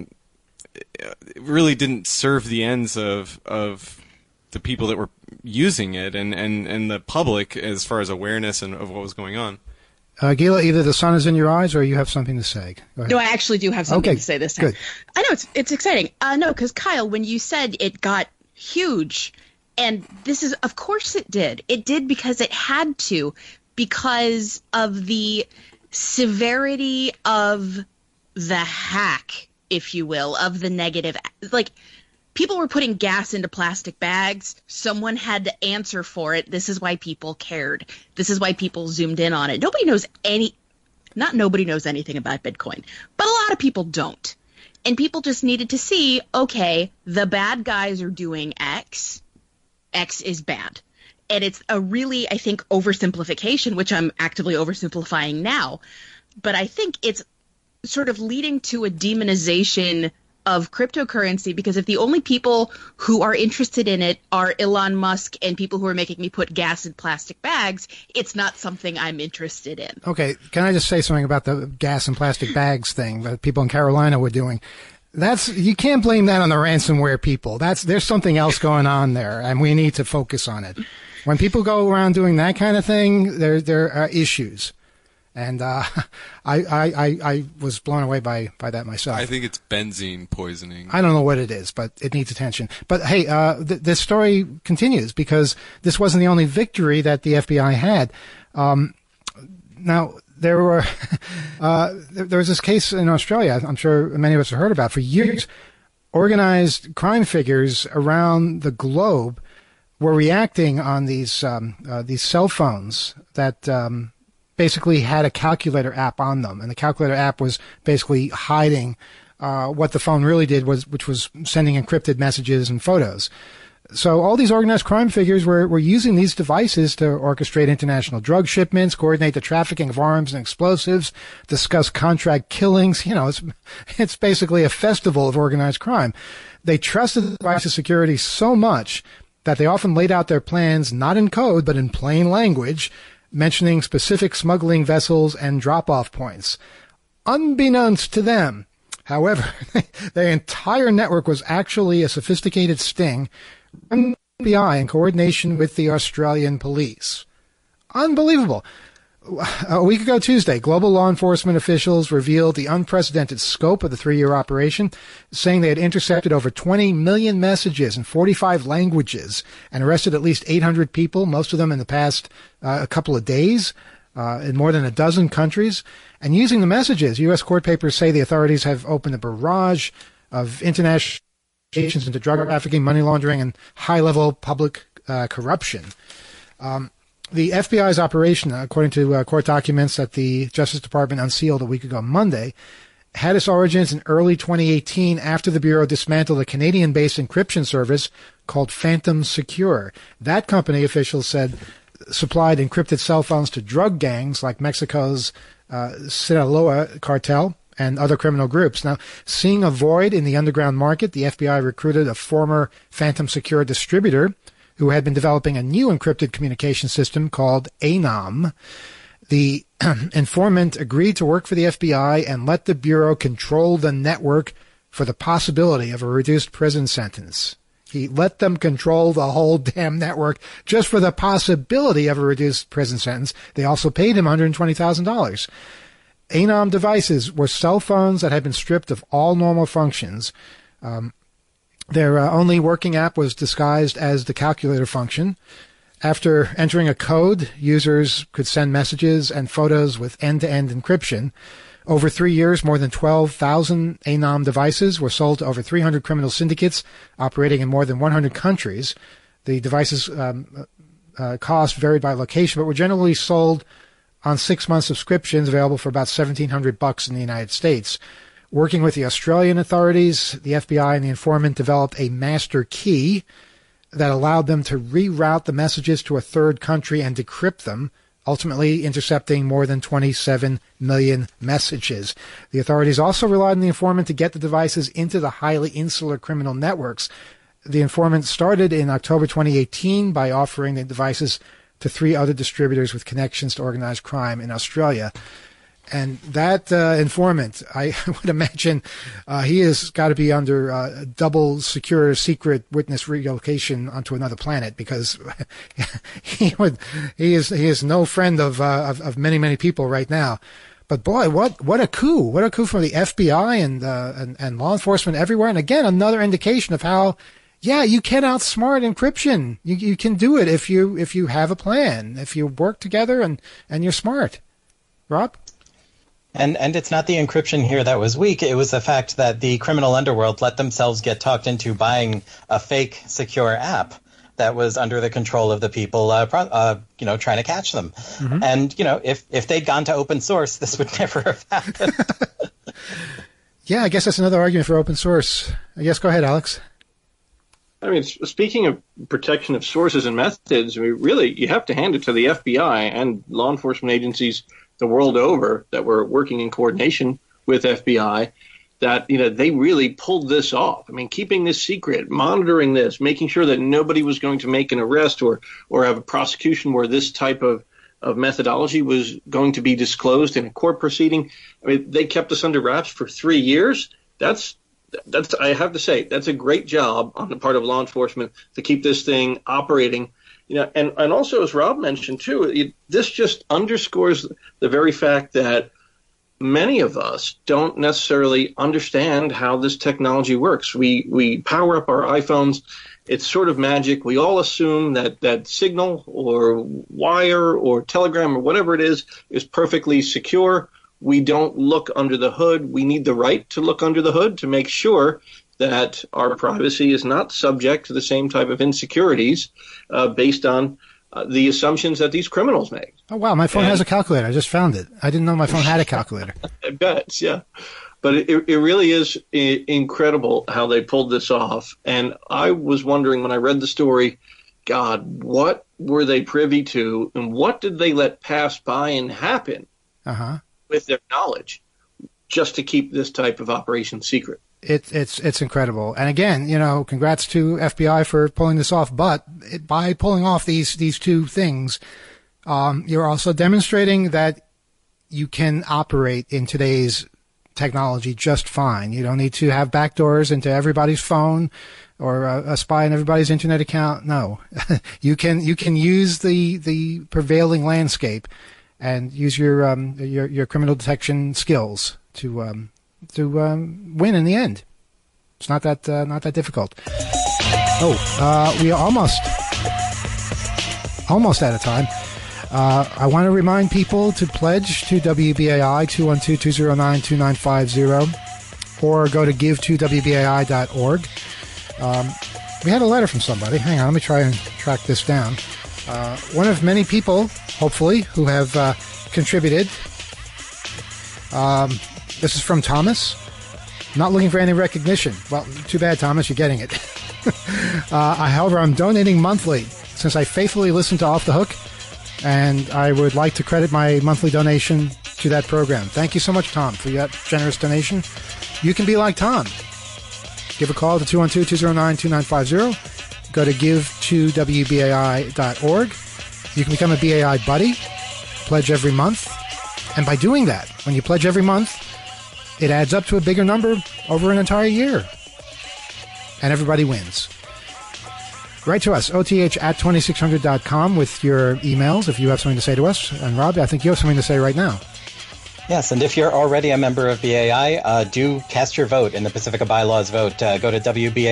didn't serve the ends of the people that were using it and the public as far as awareness and of what was going on. Gila, either the sun is in your eyes or you have something to say. No, I actually do have something to say this time. Good. I know it's exciting. No, because Kyle, when you said it got huge, and this is, of course it did. It did because it had to, because of the severity of the hack, if you will, of the negative. Like, people were putting gas into plastic bags. Someone had to answer for it. This is why people cared. This is why people zoomed in on it. Nobody knows anything about Bitcoin, but a lot of people don't. And people just needed to see, okay, the bad guys are doing X. X is bad. And it's a really, I think, oversimplification, which I'm actively oversimplifying now. But I think it's sort of leading to a demonization of cryptocurrency, because if the only people who are interested in it are Elon Musk and people who are making me put gas in plastic bags, it's not something I'm interested in. Okay, can I just say something about the gas and plastic bags thing that people in Carolina were doing? You can't blame that on the ransomware people. There's something else going on there, and we need to focus on it. When people go around doing that kind of thing, there are issues. And I was blown away by that myself. I think it's benzene poisoning. I don't know what it is, but it needs attention. But hey, this story continues because this wasn't the only victory that the FBI had. Now there was this case in Australia. I'm sure many of us have heard about. For years, organized crime figures around the globe were reacting on these cell phones that basically had a calculator app on them, and the calculator app was basically hiding what the phone really did, which was sending encrypted messages and photos. So all these organized crime figures were using these devices to orchestrate international drug shipments, coordinate the trafficking of arms and explosives, discuss contract killings. It's basically a festival of organized crime. They trusted the device's security so much that they often laid out their plans not in code but in plain language, mentioning specific smuggling vessels and drop-off points. Unbeknownst to them, however, their entire network was actually a sophisticated sting run by the FBI in coordination with the Australian police. Unbelievable. A week ago Tuesday, global law enforcement officials revealed the unprecedented scope of the 3-year operation, saying they had intercepted over 20 million messages in 45 languages and arrested at least 800 people, most of them in the past a couple of days, in more than a dozen countries. And using the messages, U.S. court papers say the authorities have opened a barrage of international investigations into drug trafficking, money laundering, and high-level public corruption. The FBI's operation, according to court documents that the Justice Department unsealed a week ago Monday, had its origins in early 2018 after the Bureau dismantled a Canadian-based encryption service called Phantom Secure. That company, officials said, supplied encrypted cell phones to drug gangs like Mexico's Sinaloa cartel and other criminal groups. Now, seeing a void in the underground market, the FBI recruited a former Phantom Secure distributor who had been developing a new encrypted communication system called ANOM. The informant agreed to work for the FBI and let the Bureau control the network for the possibility of a reduced prison sentence. He let them control the whole damn network just for the possibility of a reduced prison sentence. They also paid him $120,000. ANOM devices were cell phones that had been stripped of all normal functions. Their only working app was disguised as the calculator function. After entering a code, users could send messages and photos with end-to-end encryption. Over 3 years, more than 12,000 ANOM devices were sold to over 300 criminal syndicates operating in more than 100 countries. The devices' cost varied by location, but were generally sold on 6-month subscriptions available for about $1,700 in the United States. Working with the Australian authorities, the FBI and the informant developed a master key that allowed them to reroute the messages to a third country and decrypt them, ultimately intercepting more than 27 million messages. The authorities also relied on the informant to get the devices into the highly insular criminal networks. The informant started in October 2018 by offering the devices to 3 other distributors with connections to organized crime in Australia. And that informant, I would imagine he has got to be under double secure secret witness relocation onto another planet, because he is no friend of many people right now. But boy, what a coup! What a coup for the FBI and law enforcement everywhere. And again, another indication of how, yeah, you can outsmart encryption. You can do it if you have a plan, if you work together and you're smart. Rob? And it's not the encryption here that was weak. It was the fact that the criminal underworld let themselves get talked into buying a fake secure app that was under the control of the people, trying to catch them. Mm-hmm. And, if they'd gone to open source, this would never have happened. Yeah, I guess that's another argument for open source. I guess go ahead, Alex. I mean, speaking of protection of sources and methods, I mean, really, you have to hand it to the FBI and law enforcement agencies the world over that were working in coordination with FBI, that, they really pulled this off. I mean, keeping this secret, monitoring this, making sure that nobody was going to make an arrest or have a prosecution where this type of methodology was going to be disclosed in a court proceeding. I mean, they kept us under wraps for 3 years. That's I have to say, that's a great job on the part of law enforcement to keep this thing operating. And also, as Rob mentioned too, this just underscores the very fact that many of us don't necessarily understand how this technology works. We power up our iPhones. It's sort of magic. We all assume that Signal or Wire or Telegram or whatever it is perfectly secure. We don't look under the hood. We need the right to look under the hood to make sure that our privacy is not subject to the same type of insecurities based on the assumptions that these criminals make. Oh, wow. My phone has a calculator. I just found it. I didn't know my phone had a calculator. I bet, yeah. But it really is incredible how they pulled this off. And I was wondering when I read the story, God, what were they privy to and what did they let pass by and happen with their knowledge just to keep this type of operation secret? It's incredible. And again, congrats to FBI for pulling this off. But by pulling off these two things, you're also demonstrating that you can operate in today's technology just fine. You don't need to have backdoors into everybody's phone or a spy on everybody's internet account. No, you can use the prevailing landscape and use your criminal detection skills to win in the end. It's not that difficult. We are almost out of time. I want to remind people to pledge to WBAI 212-209-2950 or go to give2wbai.org. We had a letter from somebody. Hang on, let me try and track this down. One of many people, hopefully, who have contributed. This is from Thomas. Not looking for any recognition. Well, too bad, Thomas. You're getting it. However, I'm donating monthly since I faithfully listen to Off the Hook, and I would like to credit my monthly donation to that program. Thank you so much, Tom, for that generous donation. You can be like Tom. Give a call to 212-209-2950. Go to give2wbai.org. You can become a BAI buddy, pledge every month. And by doing that, when you pledge every month, it adds up to a bigger number over an entire year. And everybody wins. Write to us, oth@2600.com with your emails if you have something to say to us. And Rob, I think you have something to say right now. Yes, and if you're already a member of BAI, do cast your vote in the Pacifica Bylaws vote. Go to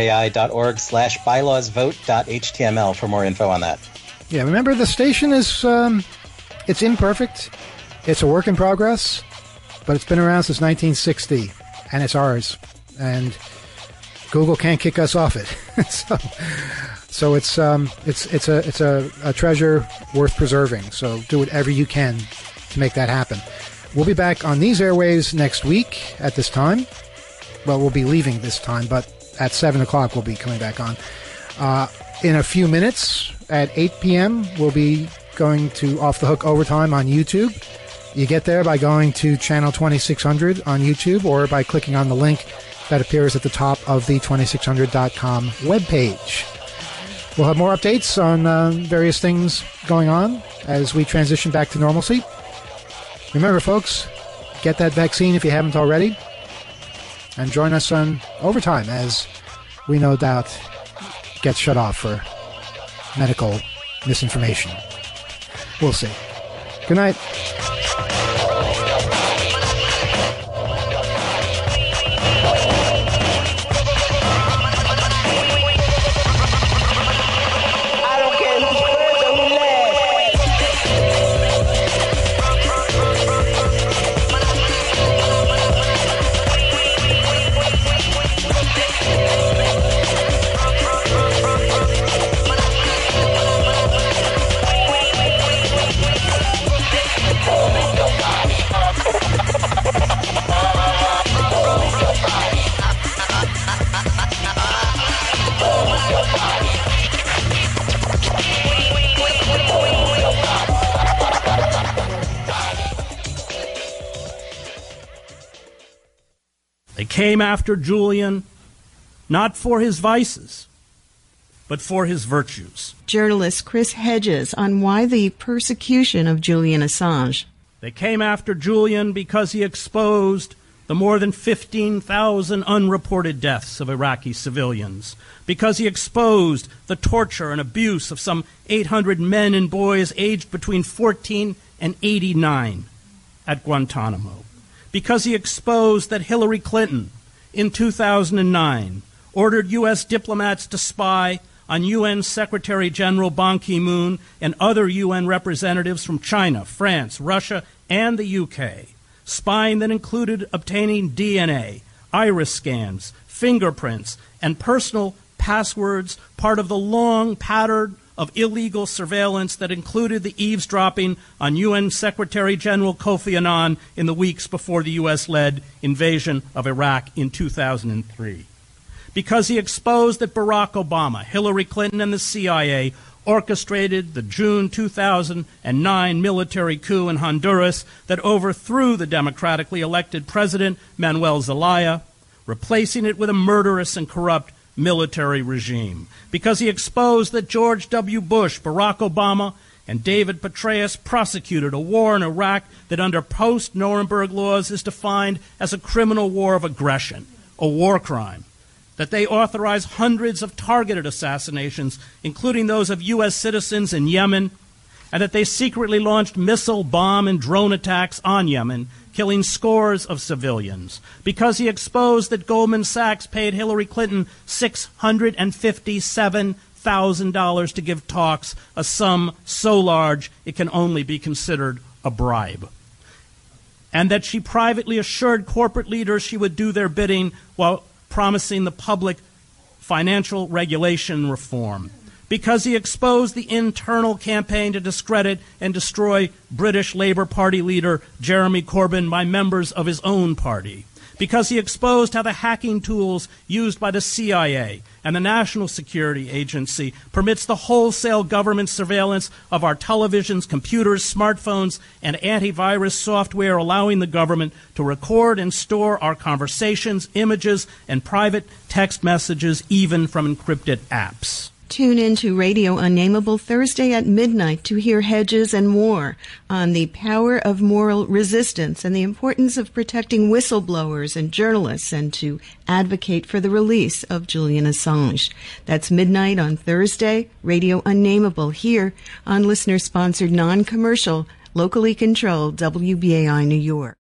wbai.org/bylawsvote.html for more info on that. Yeah, remember the station is, it's imperfect. It's a work in progress, but it's been around since 1960, and it's ours. And Google can't kick us off it. So it's a treasure worth preserving. So do whatever you can to make that happen. We'll be back on these airwaves next week at this time. Well, we'll be leaving this time, but at 7 o'clock we'll be coming back on. In a few minutes at 8 p.m. we'll be going to Off the Hook Overtime on YouTube. You get there by going to channel 2600 on YouTube or by clicking on the link that appears at the top of the 2600.com webpage. We'll have more updates on various things going on as we transition back to normalcy. Remember, folks, get that vaccine if you haven't already. And join us on Overtime as we no doubt get shut off for medical misinformation. We'll see. Good night. They came after Julian not for his vices, but for his virtues. Journalist Chris Hedges on why the persecution of Julian Assange. They came after Julian because he exposed the more than 15,000 unreported deaths of Iraqi civilians, because he exposed the torture and abuse of some 800 men and boys aged between 14 and 89 at Guantanamo, because he exposed that Hillary Clinton in 2009 ordered U.S. diplomats to spy on UN Secretary General Ban Ki-moon and other UN representatives from China, France, Russia, and the UK, spying that included obtaining DNA, iris scans, fingerprints, and personal passwords, part of the long pattern of illegal surveillance that included the eavesdropping on UN Secretary General Kofi Annan in the weeks before the U.S.-led invasion of Iraq in 2003. Because he exposed that Barack Obama, Hillary Clinton, and the CIA orchestrated the June 2009 military coup in Honduras that overthrew the democratically elected President Manuel Zelaya, replacing it with a murderous and corrupt military regime. Because he exposed that George W. Bush, Barack Obama, and David Petraeus prosecuted a war in Iraq that under post-Nuremberg laws is defined as a criminal war of aggression, a war crime. That they authorized hundreds of targeted assassinations, including those of U.S. citizens in Yemen, and that they secretly launched missile, bomb, and drone attacks on Yemen, killing scores of civilians. Because he exposed that Goldman Sachs paid Hillary Clinton $657,000 to give talks, a sum so large it can only be considered a bribe. And that she privately assured corporate leaders she would do their bidding while promising the public financial regulation reform. Because he exposed the internal campaign to discredit and destroy British Labour Party leader Jeremy Corbyn by members of his own party. Because he exposed how the hacking tools used by the CIA and the National Security Agency permits the wholesale government surveillance of our televisions, computers, smartphones, and antivirus software, allowing the government to record and store our conversations, images, and private text messages, even from encrypted apps. Tune in to Radio Unnameable Thursday at midnight to hear Hedges and more on the power of moral resistance and the importance of protecting whistleblowers and journalists and to advocate for the release of Julian Assange. That's midnight on Thursday, Radio Unnameable here on listener-sponsored non-commercial, locally controlled WBAI New York.